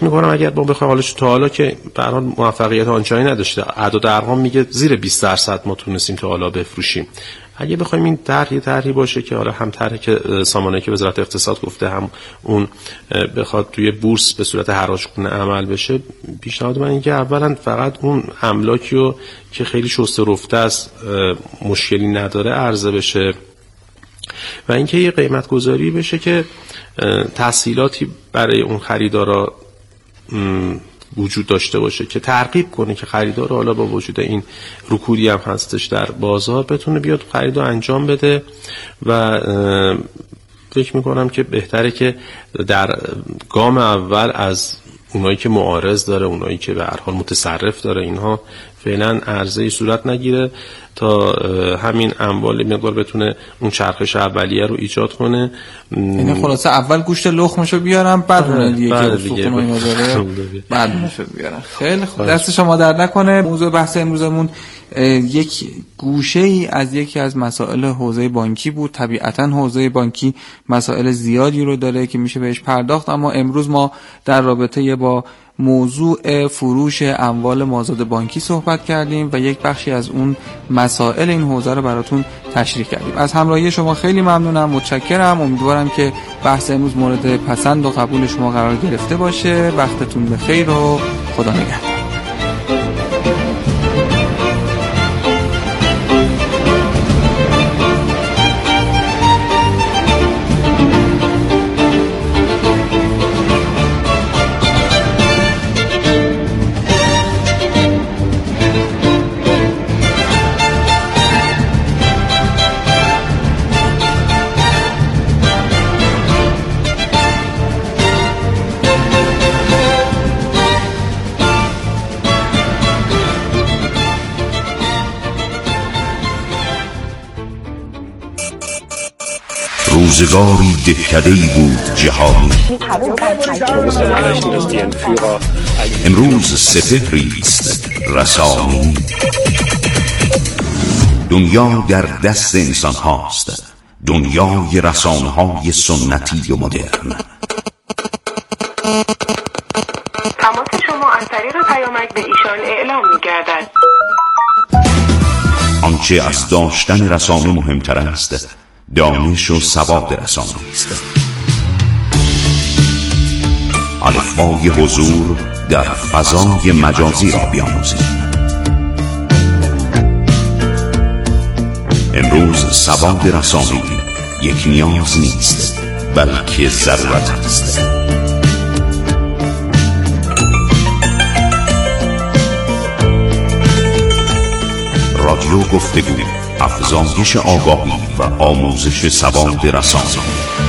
فکر می‌کنم اگر ما بخوایم حالش تا حالا که به هر حال موفقیت آنچنانی نداشته، اعداد ارقام میگه زیر 20% ما تونستیم تا حالا بفروشیم. اگه بخوایم این طرحی باشه که حالا هم طرحی که سامانه‌ای که وزارت اقتصاد گفته، هم اون بخواد توی بورس به صورت حراج‌گونه عمل بشه، پیشنهاد من اینه که اولا فقط اون املاکیو که خیلی شسته رفته است، مشکلی نداره، عرضه بشه و اینکه یه قیمت گذاری بشه که تسهیلاتی برای اون خریدارا وجود داشته باشه که ترغیب کنه که خریدار حالا با وجود این رکودی هم هستش در بازار بتونه بیاد خرید رو انجام بده. و فکر میکنم که بهتره که در گام اول از اونایی که معارض داره، اونایی که به هر حال متصرف داره، اینها فعلا عرضه‌ای صورت نگیره تا همین اموال مقدار بتونه اون چرخش اولیه رو ایجاد کنه. یعنی خلاصه اول گوشت لخمشو بیارم، بعد اون دیگه که سوخون اینا داره بعد میشه بیارم. خیلی خوب، دست شما در نکنه. موضوع بحث امروزمون یک گوشه‌ای از یکی از مسائل حوزه بانکی بود. طبیعتاً حوزه بانکی مسائل زیادی رو داره که میشه بهش پرداخت، اما امروز ما در رابطه با موضوع فروش اموال مازاد بانکی صحبت کردیم و یک بخشی از اون مسائل این حوزه رو براتون تشریح کردیم. از همراهی شما خیلی ممنونم، متشکرم. امیدوارم که بحث امروز مورد پسند و قبول شما قرار گرفته باشه. وقتتون بخیر و خدا نگهدار. روزگاری دهکده‌ای بود جهانی، امروز سپهری است رسانی. دنیا در دست انسان هاست، دنیای رسانه های سنتی و مدرن. تماس شما از طریق پیامک به ایشان اعلام می‌گردد. آنچه از داشتن رسانه مهمتر است، دانش و سواد رسانه است. الفبای حضور در فضای مجازی را بیاموزید. امروز سواد رسانه‌ای یک نیاز نیست، بلکه ضرورت است. رادیو گفتگو، افزایش آگاهی و آموزش سواد رسانه.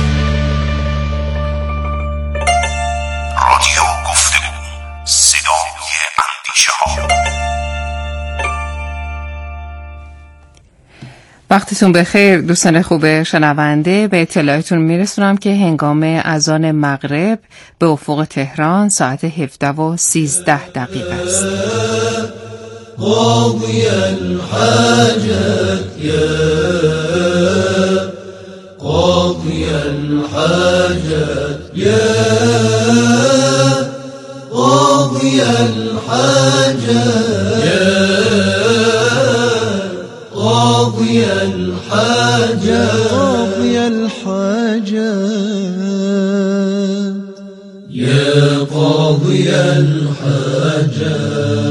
رادیو گفتگو، صدای اندیشه‌ها. وقتتون بخیر دوستان خوب شنونده. به اطلاعتون میرسونم که هنگام اذان مغرب به افق تهران ساعت 17:13 است. قاضي الحاجات يا قاضي الحاجات يا قاضي الحاجات يا قاضي الحاجات قاضي الحاجات يا قاضي الحاجات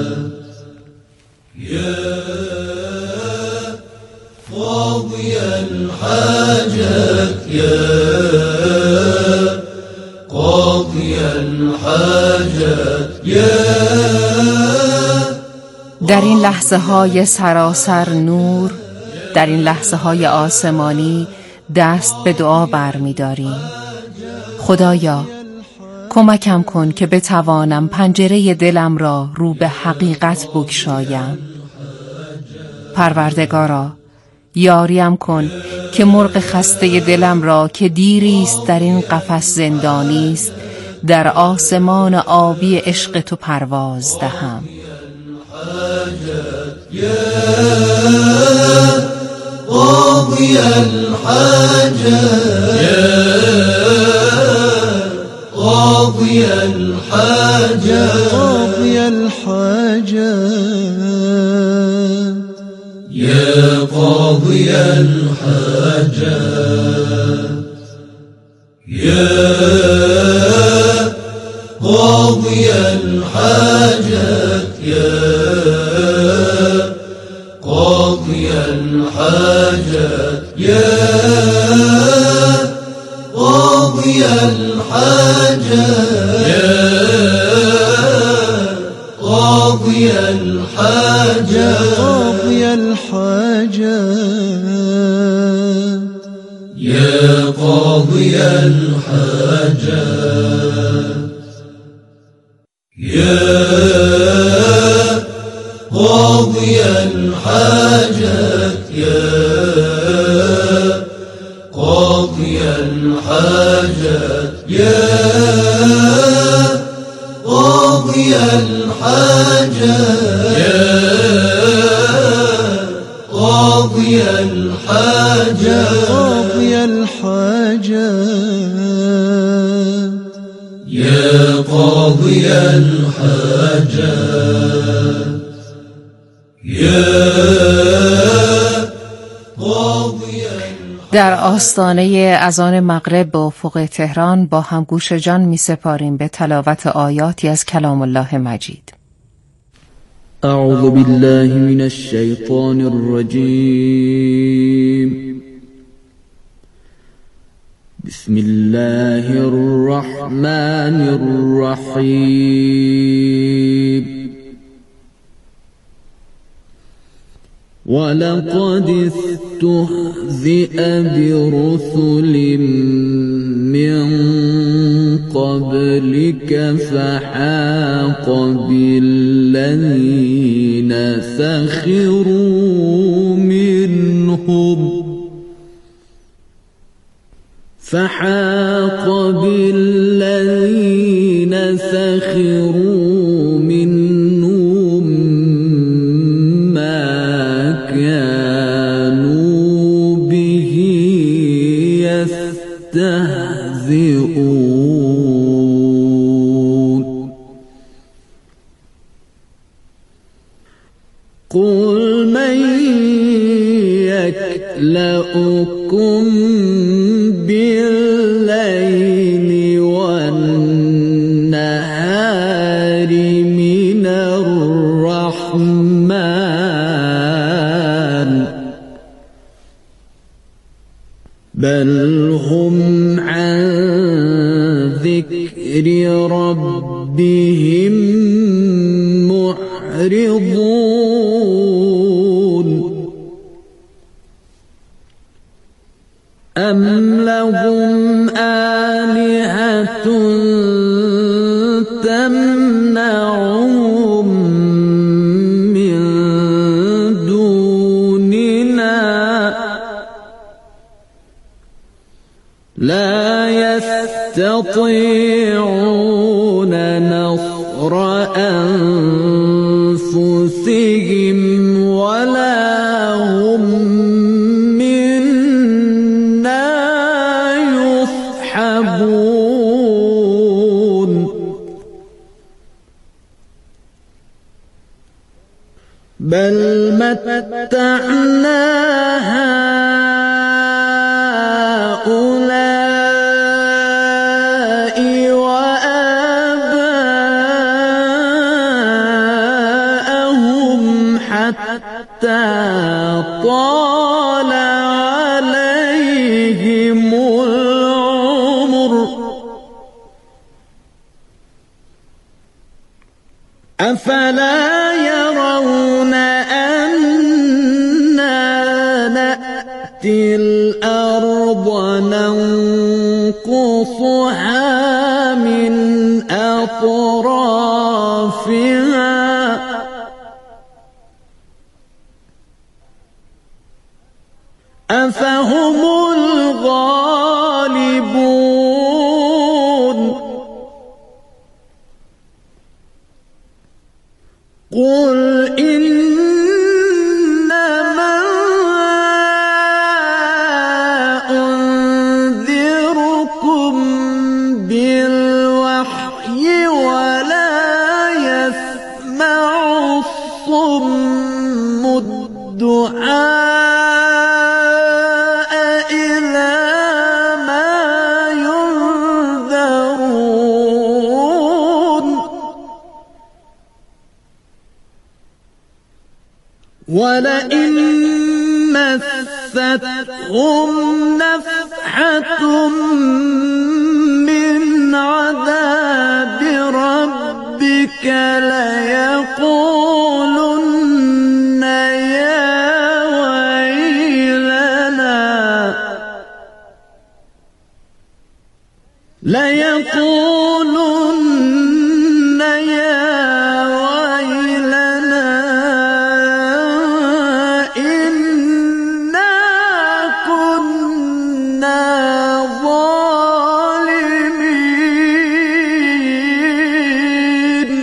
قاضي الحاجات يا قاضي الحاجات يا. در این لحظه های سراسر نور، در این لحظه های آسمانی دست به دعا برمی داریم. خدایا کمکم کن که بتوانم پنجره دلم را رو به حقیقت بگشایم. پروردگارا یاریم کن که مرغ خسته دلم را که دیریست در این قفس زندانی است، در آسمان آبی عشق تو پرواز دهم. قاضي الحاجات يا قاضي الحاجات الحاجات قاضي الحاجات يا قاضي الحاجات يا قاضي الحاجات يا قاضي الحاجات يا قاضي الحاجات يا قاضي الحاجات قاضي الحاجات يا قاضي الحاجات يا قاضي الحاجات يا قاضي الحاجات يا قاضي الحاجات يا قاضي الحاجات قاضي الحاجات يا قاضي الحاجات در آستانه اذان مغرب به افق تهران با هم گوش جان می سپاریم به تلاوت آیاتی از کلام الله مجید. اعوذ بالله من الشیطان الرجیم. بسم الله الرحمن الرحیم. ولقد استهزئ برسل من قبلك فحاق بالذين سخروا منهم ما كانوا به يستهزئون. قل من يكلؤكم بالليل والنهار من الرحمن بل هم عن ذكر ربهم معرضون. أم لهم آلهة تمنعهم من دوننا لا يستطيعون نصر أنفسهم ولا هم منا يصحبون. بل متعنا هؤلاء وآباءهم حتى طال عليهم العمر أفلا يرون أنا نأتي الأرض ننقصها من أطرافها أفهم الغالبون. قل إنما أنذركم بالوحي ولئن مستهم نفحة من عذاب ربك ليقولن يا ويلنا إنا كنا ظالمين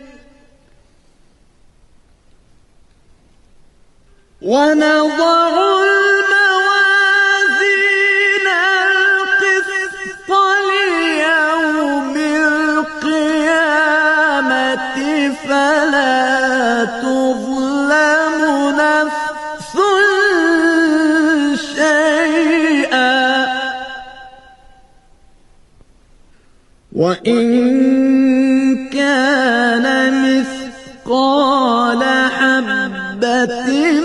ونضع الموازين القسط ليوم القيامة فلا تظلم نفس شيئا وإن كان مثقال حبة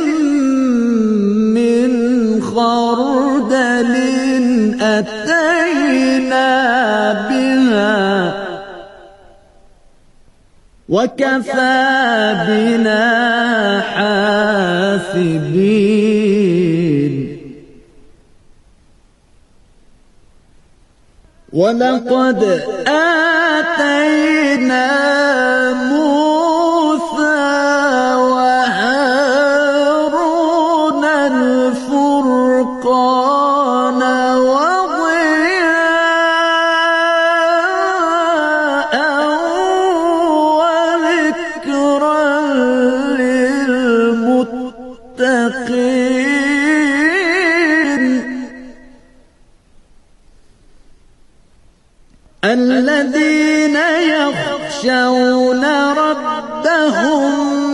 من خردل أتينا بها وكفى بنا حاسبين ولقد آتينا موسى وهارون الفرقان وضياء وذكرا للمتقين الذين يخشون ربهم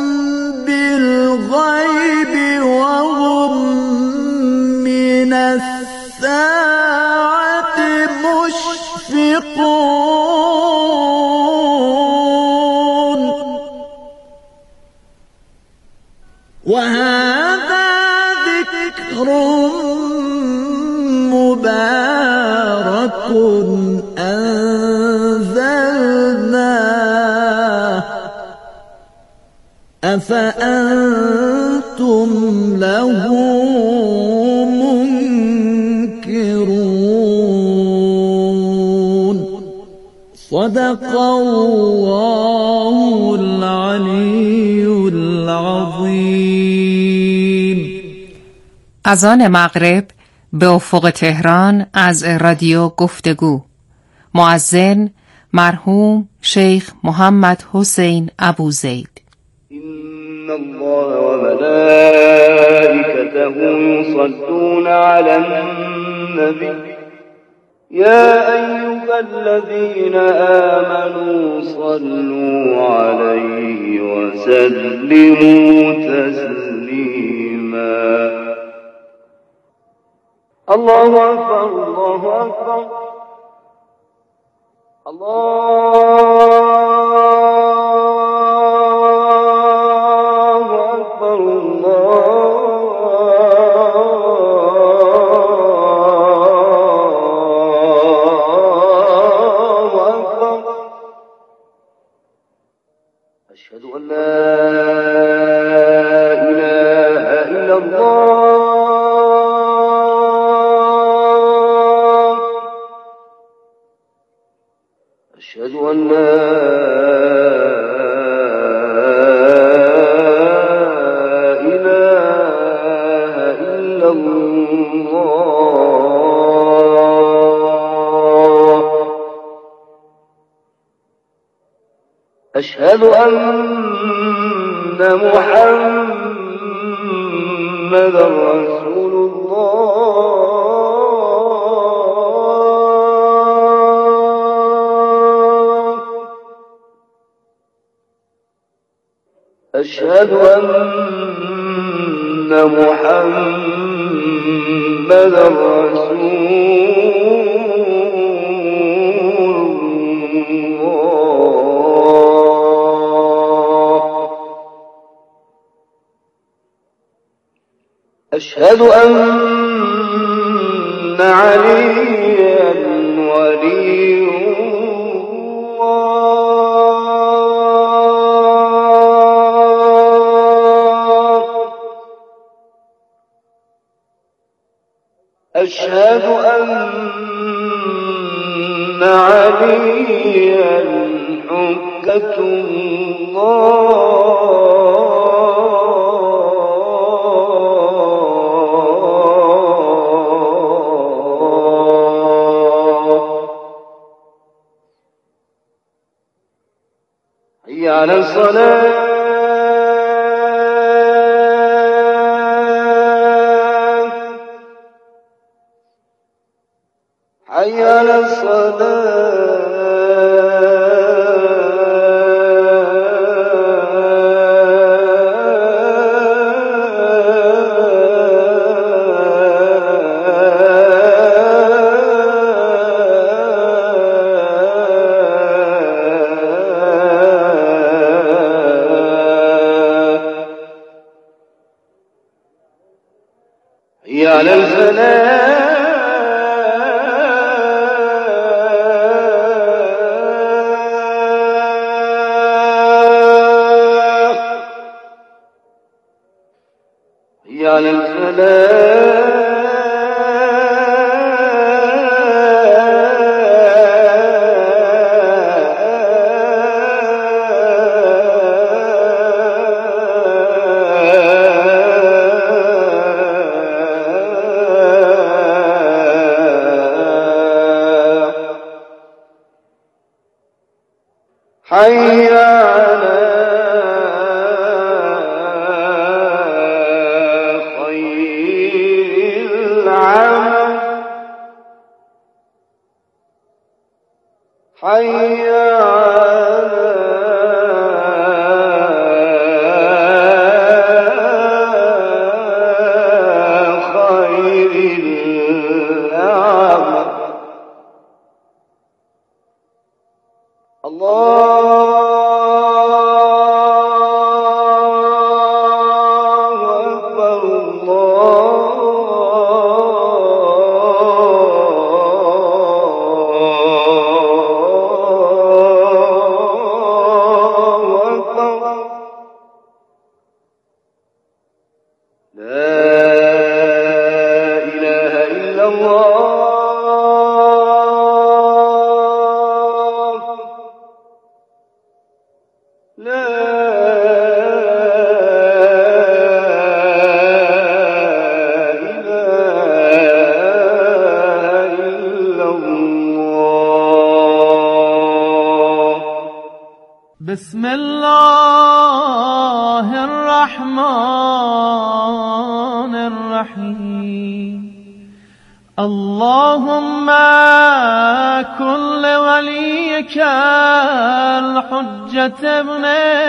بالغيب وهم من الساعة مشفقون وهذا ذكر مبارك أنزلناه أفأنتم له منكرون صدق الله العلي العظيم. اذان مغرب به افق تهران از رادیو گفتگو. مؤذن مرحوم شیخ محمد حسین ابوزید. إن الله وملائكته يصلون على النبي يا أيها الذين آمنوا صلوا عليه وسلموا تسليما. الله أكبر الله أكبر الله أكبر الله أكبر. أشهد أن لا إله إلا الله. أشهد أن لا إله إلا الله. أشهد أن محمدا رسول الله. أشهد أن محمدا رسول الله. أشهد أن عليا ولي الله أشهد أن عليا حجة حي على الصلاة حي على حي على الفلاح حي على الفلاح حي على خير العمل حي على خير العمل بسم الله الرحمن الرحيم اللهم كن لوليك الحجة ابن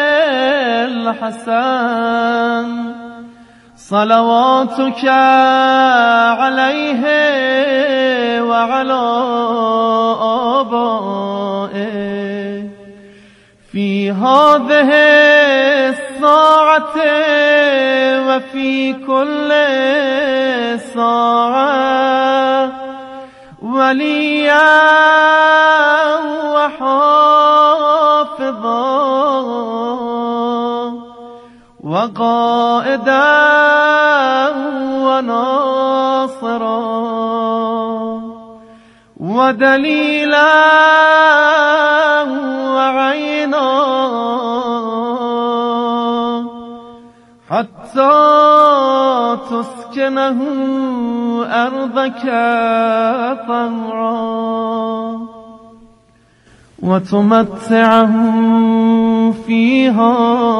الحسن صلواتك عليه وعلى آبائه في هذه الساعة وفي كل ساعة وليا وحافظا وقائدا وناصرا ودليلا وعينا حتى تسكنه أرضك طوعا وتمتعه فيها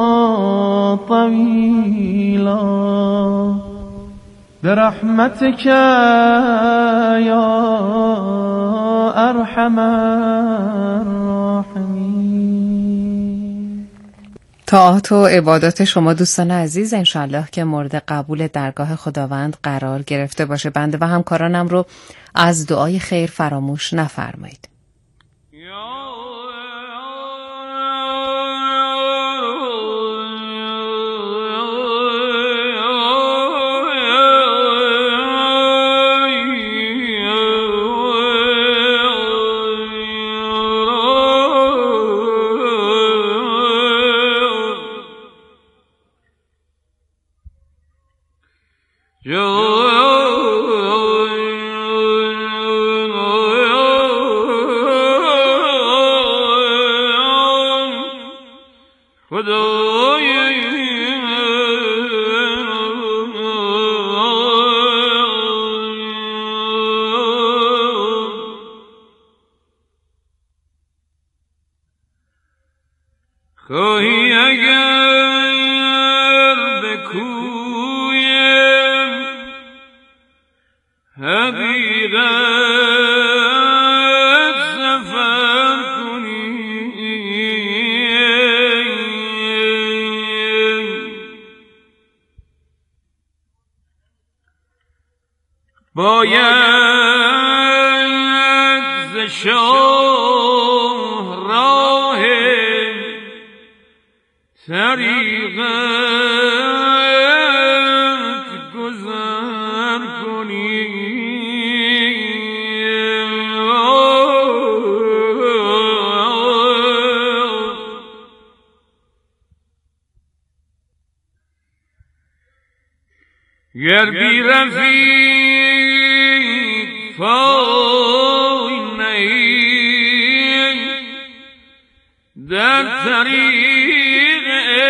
طويلا برحمتك يا أرحم الراحمين. طاعات و عبادات شما دوستان عزیز انشالله که مورد قبول درگاه خداوند قرار گرفته باشه. بنده و همکارانم رو از دعای خیر فراموش نفرمایید. خواهی اگر به کوی حقیقت سفر کنی باید ز شاه راه طریقت گذر کنی گر بی رفیق پای نهی در طریق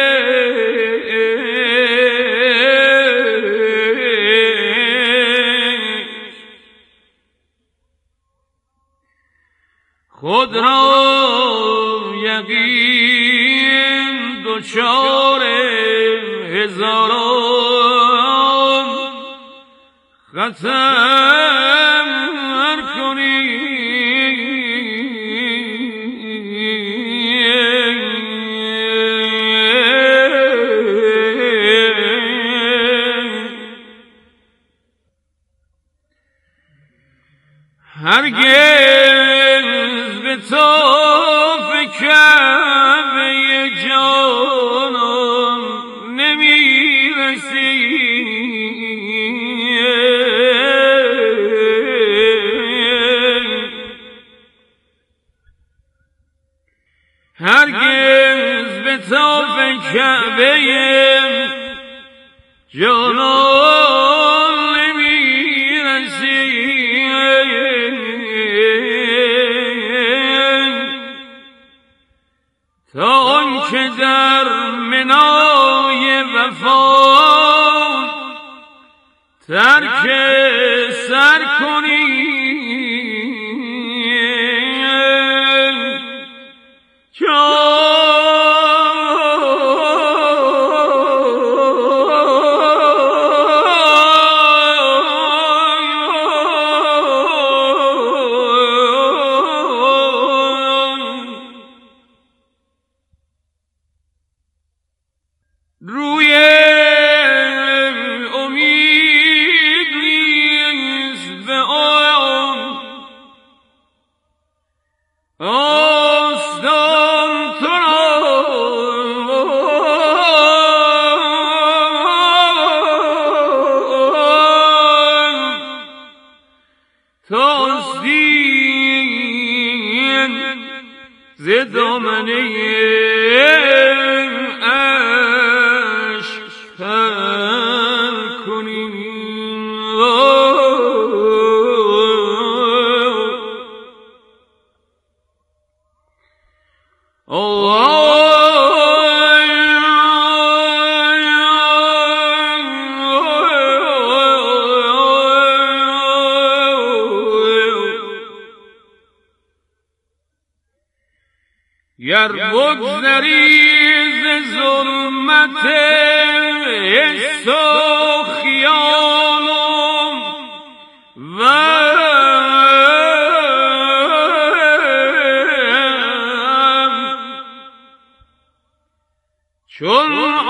خود را یقین دچار هزاران خطر کنی هرگز به طاف کعبه جانان نمیرسی هرگز به طاف کعبه جانان نمیرسی تا آنکه در منای وفا ترک سر کنی روی امید نیست به آن آستان تو را تاستین ز دامنه گر بگذری ز ظلمت حس و خیالم و چون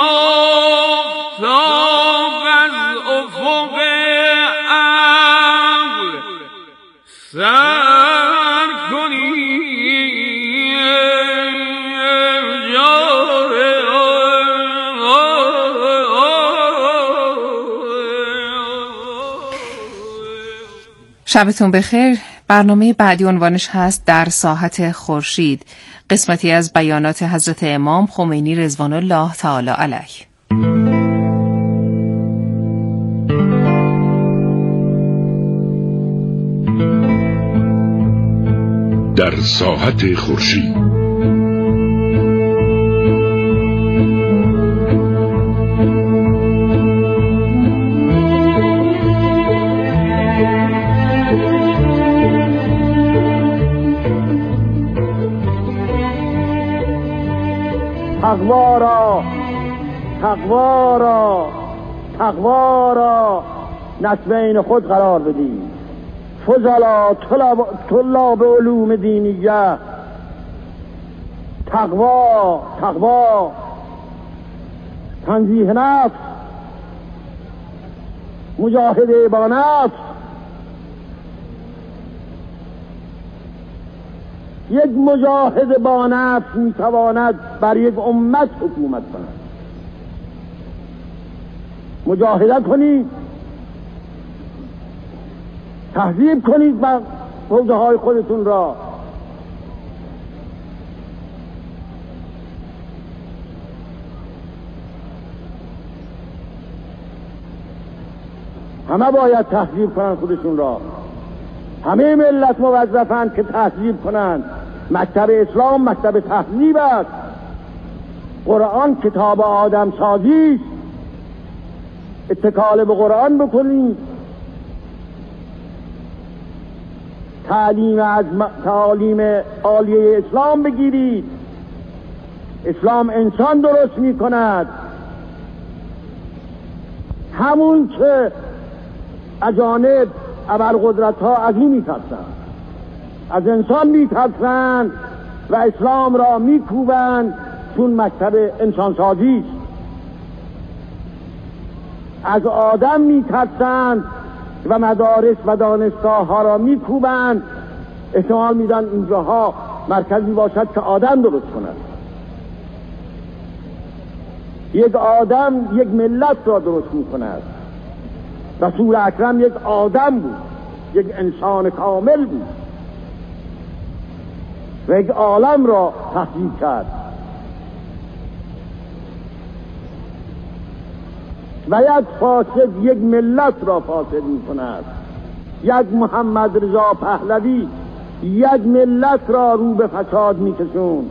آفتاب از افق عقل سر کنی شبتون بخیر. برنامه بعدی عنوانش هست در ساحت خورشید، قسمتی از بیانات حضرت امام خمینی رضوان الله تعالی علیه. در ساحت خورشید تقوا را نسبین خود قرار بدید. فضلا طلاب علوم دینیه، تقوا تنزیه نفس، مجاهده با نفس. یک مجاهد با نفس میتواند بر یک امت حکومت کند. مجاهدت کنید، تهذیب کنید بر حوزه های خودتون را. همه باید تهذیب کنند خودشون را. همه ملت موظفند که تهذیب کنند. مکتب اسلام مکتب تهذیب است. قرآن کتاب آدم سازی است. اتکال به قرآن بکنید. تعلیم عالیه اسلام بگیرید. اسلام انسان درست می کند. همون که اجانب ابرقدرت ها از این می ترسند، از انسان می ترسند و اسلام را می کوبند، چون مکتب انسان سازی است. از آدم می ترسند و مدارس و دانشگاه ها را می کوبند. احتمال میدن اینجاها مرکزی باشد که آدم درست کند. یک آدم یک ملت را درست می کند. رسول اکرم یک آدم بود، یک انسان کامل بود و یک عالم را تهذیب کرد. و یک فاسد یک ملت را فاسد می کند. یک محمد رضا پهلوی یک ملت را رو به فساد می کشوند.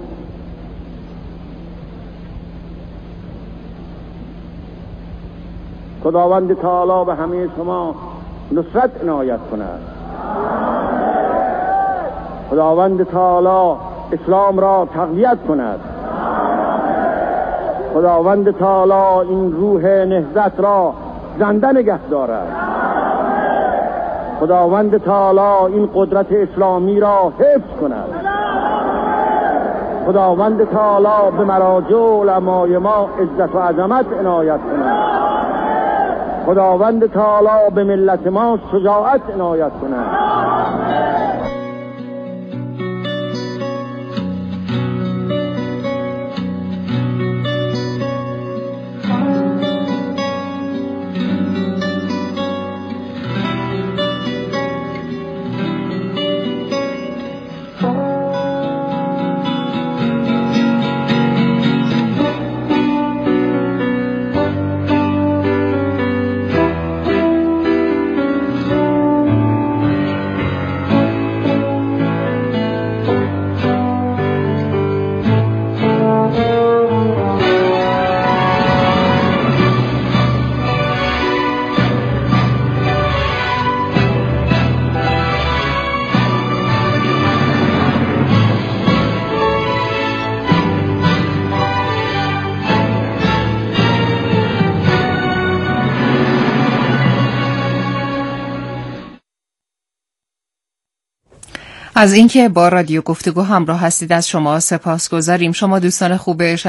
خداوند تعالی به همه شما نصرت عنایت کند. خداوند تعالی اسلام را تقویت کند. خداوند تعالی این روح نهضت را زنده نگه دارد. خداوند تعالی این قدرت اسلامی را حفظ کند. خداوند تعالی به مراجع علمای ما عزت و عظمت عنایت کند. خداوند تعالی به ملت ما شجاعت عنایت کند. از اینکه با رادیو گفتگو همراه هستید از شما سپاسگزاریم. شما دوستان خوب